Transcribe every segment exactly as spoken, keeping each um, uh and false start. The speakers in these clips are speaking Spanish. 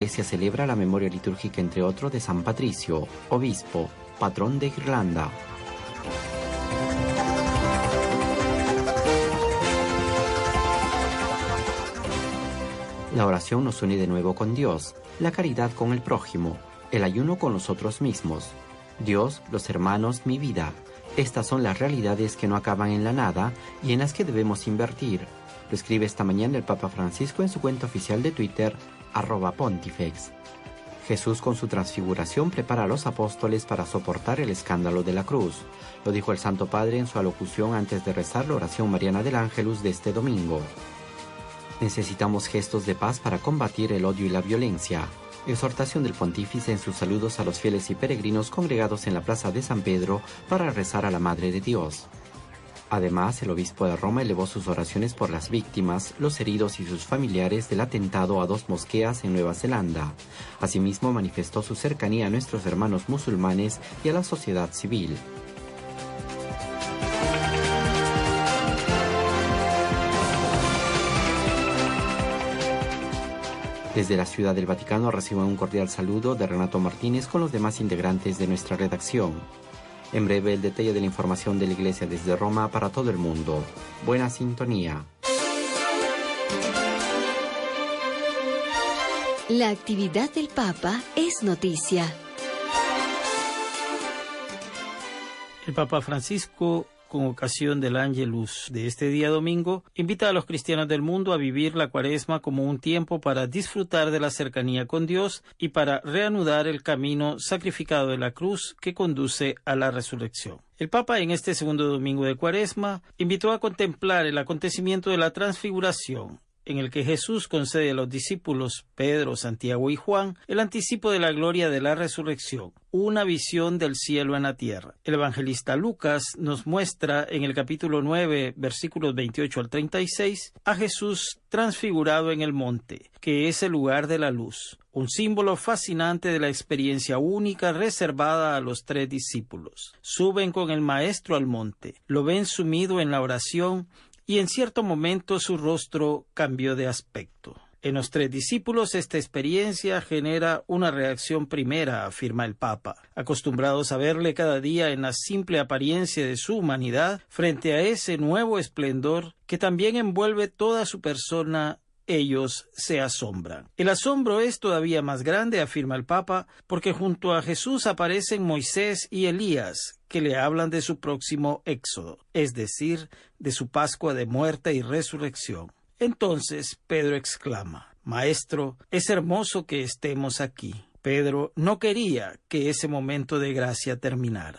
iglesia celebra la memoria litúrgica, entre otros, de San Patricio, obispo, patrón de Irlanda. La oración nos une de nuevo con Dios, la caridad con el prójimo, el ayuno con nosotros mismos. Dios, los hermanos, mi vida. Estas son las realidades que no acaban en la nada y en las que debemos invertir. Lo escribe esta mañana el Papa Francisco en su cuenta oficial de Twitter, arroba pontifex. Jesús con su transfiguración prepara a los apóstoles para soportar el escándalo de la cruz. Lo dijo el Santo Padre en su alocución antes de rezar la oración mariana del Ángelus de este domingo. Necesitamos gestos de paz para combatir el odio y la violencia. Exhortación del Pontífice en sus saludos a los fieles y peregrinos congregados en la plaza de San Pedro para rezar a la Madre de Dios. Además, el obispo de Roma elevó sus oraciones por las víctimas, los heridos y sus familiares del atentado a dos mosqueas en Nueva Zelanda. Asimismo, manifestó su cercanía a nuestros hermanos musulmanes y a la sociedad civil. Desde la Ciudad del Vaticano reciban un cordial saludo de Renato Martínez con los demás integrantes de nuestra redacción. En breve, el detalle de la información de la Iglesia desde Roma para todo el mundo. Buena sintonía. La actividad del Papa es noticia. El Papa Francisco, con ocasión del Ángelus de este día domingo, invita a los cristianos del mundo a vivir la Cuaresma como un tiempo para disfrutar de la cercanía con Dios y para reanudar el camino sacrificado de la cruz que conduce a la resurrección. El Papa, en este segundo domingo de Cuaresma, invitó a contemplar el acontecimiento de la transfiguración, en el que Jesús concede a los discípulos Pedro, Santiago y Juan el anticipo de la gloria de la resurrección, una visión del cielo en la tierra. El evangelista Lucas nos muestra en el capítulo nueve, versículos veintiocho al treinta y seis, a Jesús transfigurado en el monte, que es el lugar de la luz, un símbolo fascinante de la experiencia única reservada a los tres discípulos. Suben con el Maestro al monte, lo ven sumido en la oración y en cierto momento su rostro cambió de aspecto. En los tres discípulos esta experiencia genera una reacción primera, afirma el Papa. Acostumbrados a verle cada día en la simple apariencia de su humanidad, frente a ese nuevo esplendor que también envuelve toda su persona, ellos se asombran. El asombro es todavía más grande, afirma el Papa, porque junto a Jesús aparecen Moisés y Elías, que le hablan de su próximo éxodo, es decir, de su Pascua de muerte y resurrección. Entonces Pedro exclama: Maestro, es hermoso que estemos aquí. Pedro no quería que ese momento de gracia terminara.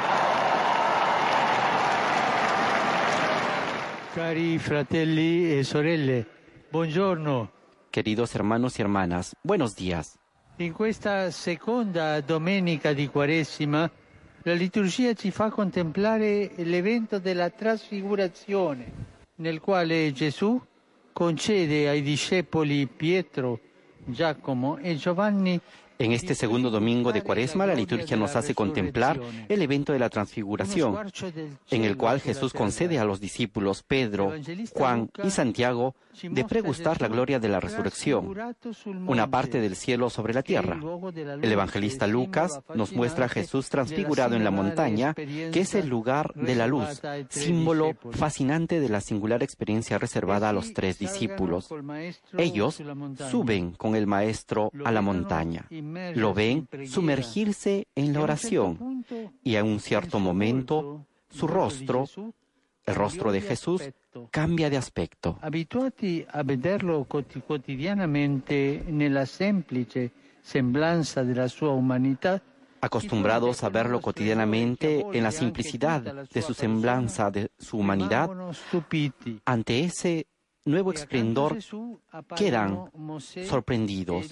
Cari fratelli e sorelle, buongiorno. Queridos hermanos y hermanas, buenos días. In questa seconda domenica di Quaresima, la liturgia ci fa contemplare l'evento della trasfigurazione, nel quale Gesù concede ai discepoli Pietro, Giacomo e Giovanni. En este segundo domingo de Cuaresma, la liturgia nos hace contemplar el evento de la transfiguración, en el cual Jesús concede a los discípulos Pedro, Juan y Santiago de pregustar la gloria de la resurrección, una parte del cielo sobre la tierra. El evangelista Lucas nos muestra a Jesús transfigurado en la montaña, que es el lugar de la luz, símbolo fascinante de la singular experiencia reservada a los tres discípulos. Ellos suben con el Maestro a la montaña. Lo ven sumergirse en la oración y a un cierto momento su rostro, el rostro de Jesús, cambia de aspecto. Abituati a vederlo quotidianamente nella semplice semblanza della sua umanità, acostumbrados a verlo cotidianamente en la simplicidad de su semblanza, de su humanidad, ante ese nuevo esplendor quedan sorprendidos.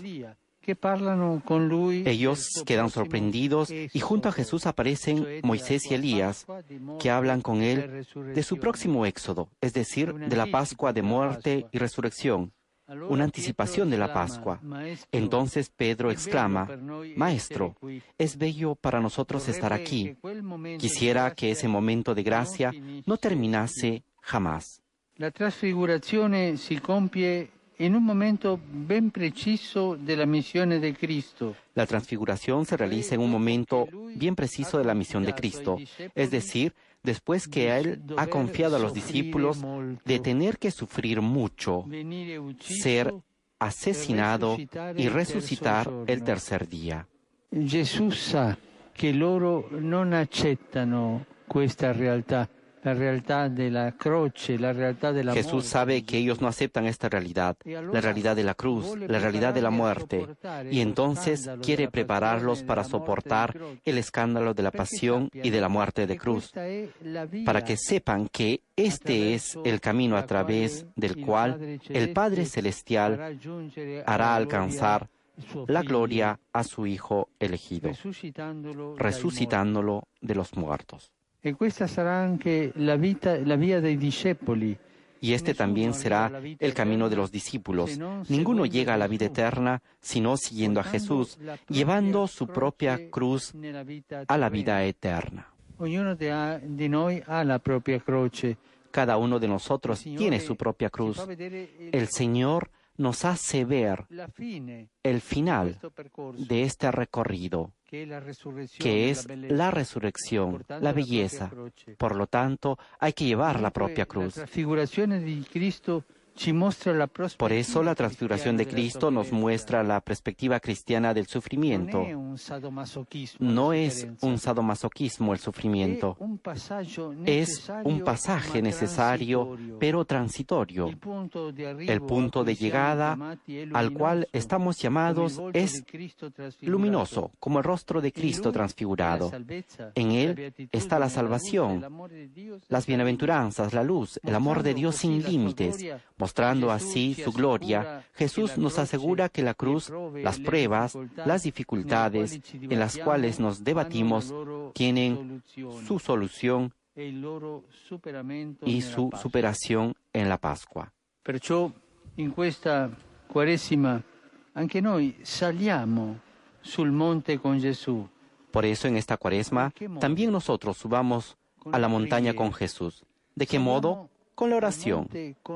Ellos quedan sorprendidos y junto a Jesús aparecen Moisés y Elías, que hablan con él de su próximo éxodo, es decir, de la Pascua de muerte y resurrección, una anticipación de la Pascua. Entonces Pedro exclama: Maestro, es bello para nosotros estar aquí. Quisiera que ese momento de gracia no terminase jamás. La trasfigurazione si compie en un momento ben preciso de la misión de Cristo. La transfiguración se realiza en un momento bien preciso de la misión de Cristo, es decir, después que Él ha confiado a los discípulos de tener que sufrir mucho, ser asesinado y resucitar el tercer día. Gesù sa che loro non accettano questa realtà, la realtà della croce, la realtà della muerte. Jesús sabe que ellos no aceptan esta realidad, la realidad de la cruz, la realidad de la muerte, y entonces quiere prepararlos para soportar el escándalo de la pasión y de la muerte de cruz, para que sepan que este es el camino a través del cual el Padre Celestial hará alcanzar la gloria a su Hijo elegido, resucitándolo de los muertos. E questa sarà anche la vita, la via dei discepoli. Y este también será el camino de los discípulos. Ninguno llega a la vida eterna sino siguiendo a Jesús, llevando su propia cruz a la vida eterna. Ognuno di noi ha la propria croce. Cada uno de nosotros tiene su propia cruz. El Señor nos hace ver el final de este recorrido, que es la resurrección, la belleza. Por lo tanto, hay que llevar la propia cruz. Por eso la transfiguración de Cristo nos muestra la perspectiva cristiana del sufrimiento. No es un sadomasoquismo el sufrimiento, es un pasaje necesario pero transitorio. El punto de llegada al cual estamos llamados es luminoso, como el rostro de Cristo transfigurado. En Él está la salvación, las bienaventuranzas, la luz, el amor de Dios sin límites. Mostrando así su gloria, Jesús nos asegura que la cruz, las pruebas, las dificultades en las cuales nos debatimos tienen su solución y su superación en la Pascua. Perciò in questa Quaresima anche noi saliamo sul monte con Gesù. Por eso en esta Cuaresma también nosotros subamos a la montaña con Jesús. ¿De qué modo? Con la oración.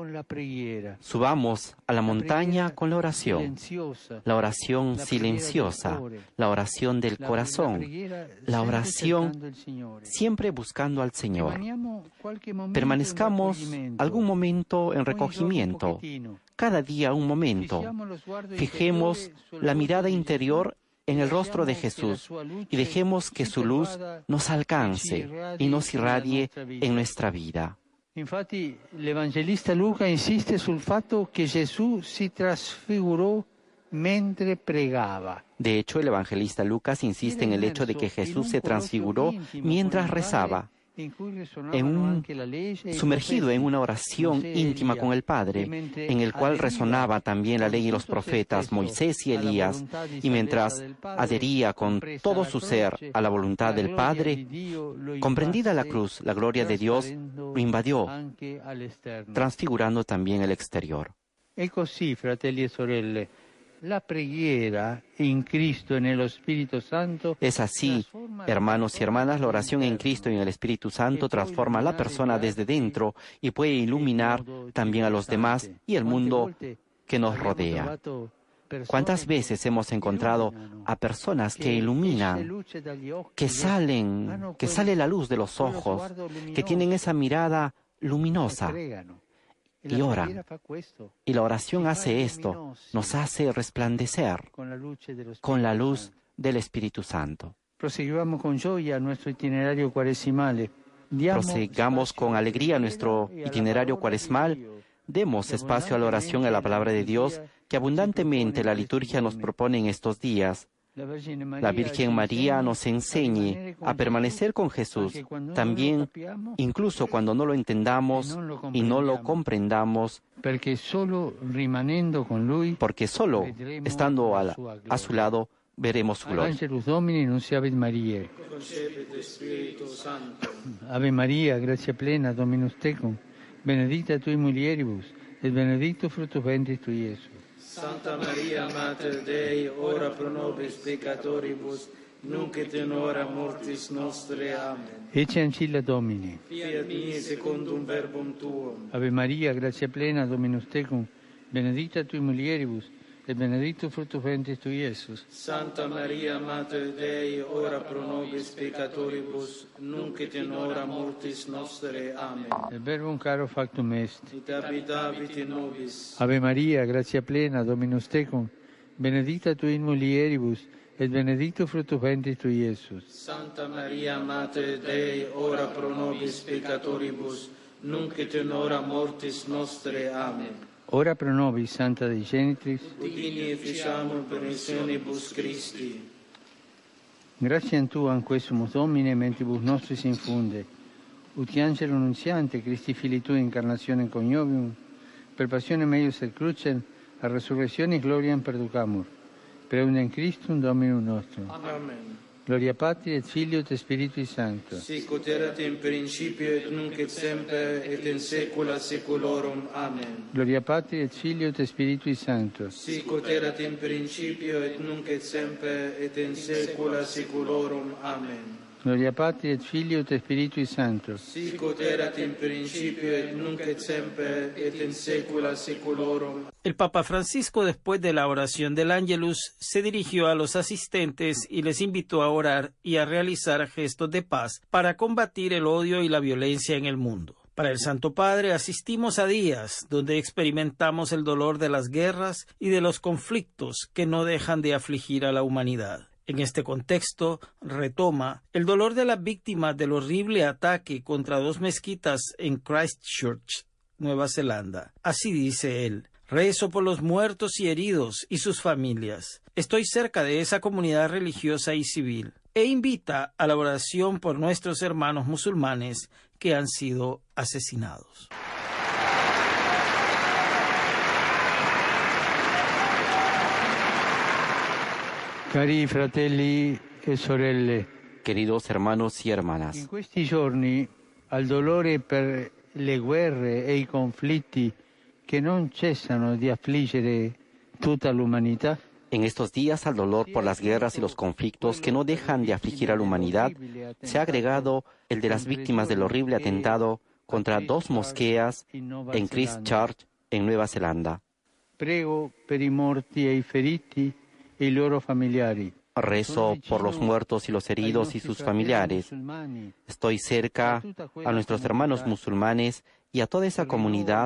Subamos a la montaña con la oración. La oración silenciosa, la oración del corazón, la oración siempre buscando al Señor. Permanezcamos algún momento en recogimiento, cada día un momento. Fijemos la mirada interior en el rostro de Jesús y dejemos que su luz nos alcance y nos irradie en nuestra vida. Infatti l'Evangelista Luca insiste sul fatto che Gesù si trasfigurò mentre pregava. De hecho, el evangelista Lucas insiste en el hecho de que Jesús se transfiguró mientras rezaba, en un, sumergido en una oración íntima con el Padre, en el cual resonaba también la ley y los profetas, Moisés y Elías, y mientras adhería con todo su ser a la voluntad del Padre, comprendida la cruz, la gloria de Dios lo invadió, transfigurando también el exterior. E così, fratelli e sorelle, la preghiera in Cristo e nello Spirito Santo. Es así, hermanos y hermanas, la oración en Cristo y en el Espíritu Santo transforma a la persona desde dentro y puede iluminar también a los demás y el mundo que nos rodea. ¿Cuántas veces hemos encontrado a personas que iluminan, que salen, que sale la luz de los ojos, que tienen esa mirada luminosa? Y oran. Y la oración hace esto, nos hace resplandecer con la luz del Espíritu Santo. Proseguimos con joya nuestro itinerario cuaresimale. Prosigamos con alegría nuestro itinerario cuaresmal. Demos espacio a la oración y a la palabra de Dios que abundantemente la liturgia nos propone en estos días. La Virgen María nos enseñe a permanecer con Jesús, también incluso cuando no lo entendamos y no lo comprendamos, porque solo estando a, a su lado veremos su gloria. Ave María, gracia plena, Dominus tecum, benedicta tui mulieribus, et benedictus fructus ventris tui, Iesus. Santa Maria, Mater Dei, ora pro nobis peccatoribus, nunc et in hora mortis nostre. Amen. Ecce ancilla Domini. Fiat mi secundum verbum tuum. Ave Maria, gratia plena, Dominus tecum, benedicta tui mulieribus, et benedictus fructus ventris tui, Iesus. Santa Maria, Mater Dei, ora pro nobis peccatoribus, nunc et in hora mortis nostre. Amen. Il verbum caro factum est. Et habitavit in nobis. Ave Maria, gratia plena, Dominus tecum, benedicta tui in mulieribus, et benedictus fructus ventris tui, Iesus. Santa Maria, Mater Dei, ora pro nobis peccatoribus, nunc et in hora mortis nostre. Amen. Ora pro nobis, Santa Dei Genitris, Udini e ficiamur per missionibus Christi. gratiam Tuam quesumus Domine, mentibus nostris infunde, ut angelo nunziante, Christi Filii Tui, incarnatione coniovium, per passione meius et crucem, a resurrectionis gloriam perducamur, per eundem Christum Dominum nostrum. Amen. Gloria Patri et Filio et Spiritui Sancto. Sic ut erat in principio et nunc et semper et in saecula saeculorum. Amen. Gloria Patri et Filio et Spiritui Sancto. Sic ut erat in principio et nunc et semper et in saecula saeculorum. Amen. Gloria Patri et Filio et Spiritui Sancto. Sic ut erat in principio et nunc et semper et in saecula saeculorum. El Papa Francisco, después de la oración del Ángelus, se dirigió a los asistentes y les invitó a orar y a realizar gestos de paz para combatir el odio y la violencia en el mundo. Para el Santo Padre asistimos a días donde experimentamos el dolor de las guerras y de los conflictos que no dejan de afligir a la humanidad. En este contexto, retoma el dolor de las víctimas del horrible ataque contra dos mezquitas en Christchurch, Nueva Zelanda. Así dice él: rezo por los muertos y heridos y sus familias. Estoy cerca de esa comunidad religiosa y civil. E invita a la oración por nuestros hermanos musulmanes que han sido asesinados. Cari fratelli e sorelle, Queridos hermanos y hermanas, in questi giorni al dolore per le guerre e i conflitti che non cessano di affliggere tutta l'umanità, en estos días al dolor por las guerras y los conflictos que no dejan de afligir a la humanidad, se ha agregado el de las víctimas del horrible atentado contra dos mosqueas en Christchurch, en Nueva Zelanda. Prego per i morti e i feriti e i loro familiari. Rezo por los muertos y los heridos y sus familiares. Estoy cerca a nuestros hermanos musulmanes y a toda esa comunidad.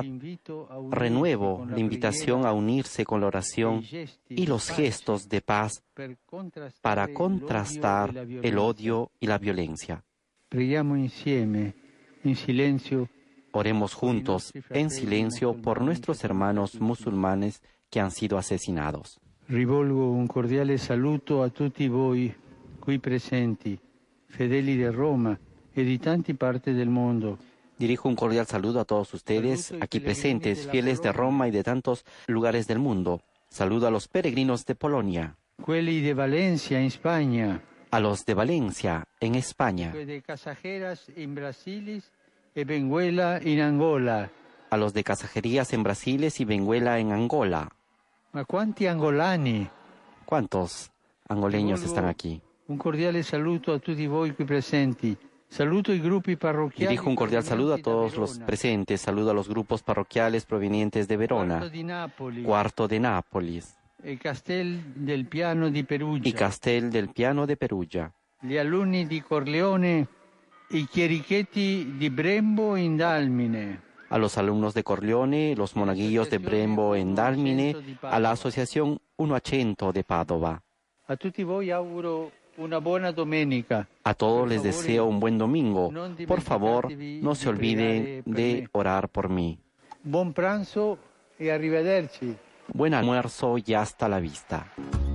Renuevo la invitación a unirse con la oración y los gestos de paz para contrastar el odio y la violencia. Preghiamo insieme, in silenzio. Oremos juntos, en silencio, por nuestros hermanos musulmanes que han sido asesinados. Rivolgo un cordiale saluto a tutti voi qui presenti, fedeli de Roma e di tante parti del mondo. Dirijo un cordial saludo a todos ustedes aquí presentes, fieles de Roma y de tantos lugares del mundo. Saludo a los peregrinos de Polonia. Quelli de Valencia in Spagna. A los de Valencia, en España. De Casajeras in Brasilis e Benguela in Angola. A los de Casajerías en Brasiles y Benguela en Angola. Ma quanti angolani? ¿Cuántos angoleños están aquí? Un cordiale saluto a tutti voi qui presenti. Saluto i gruppi parrocchiali. Dirijo un cordial saludo a todos los presentes. Saludo a los grupos parroquiales provenientes de Verona, Cuarto de Nápoles e Castel del Piano di Perugia. y Castel del Piano de Perugia. Gli alunni di Corleone, i chierichetti di Brembo in Dalmine. A los alumnos de Corleone, los monaguillos de Brembo en Dalmine, a la Asociación Unoacento de Padova. A tutti voi auguro una buona domenica. A todos les deseo un buen domingo. Por favor, no se olviden de orar por mí. Buon pranzo e arrivederci. Buen almuerzo y hasta la vista.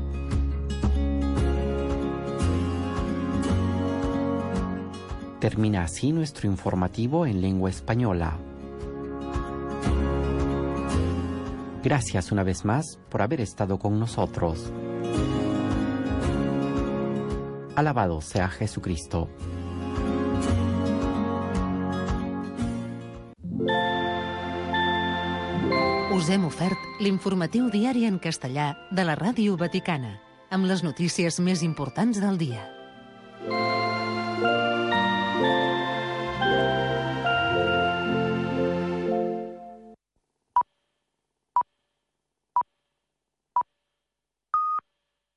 Termina así nuestro informativo en lengua española. Gracias una vez más por haber estado con nosotros. Alabado sea Jesucristo. Us hem ofert l'informatiu diari en castellà de la Ràdio Vaticana, amb les notícies més importants del dia.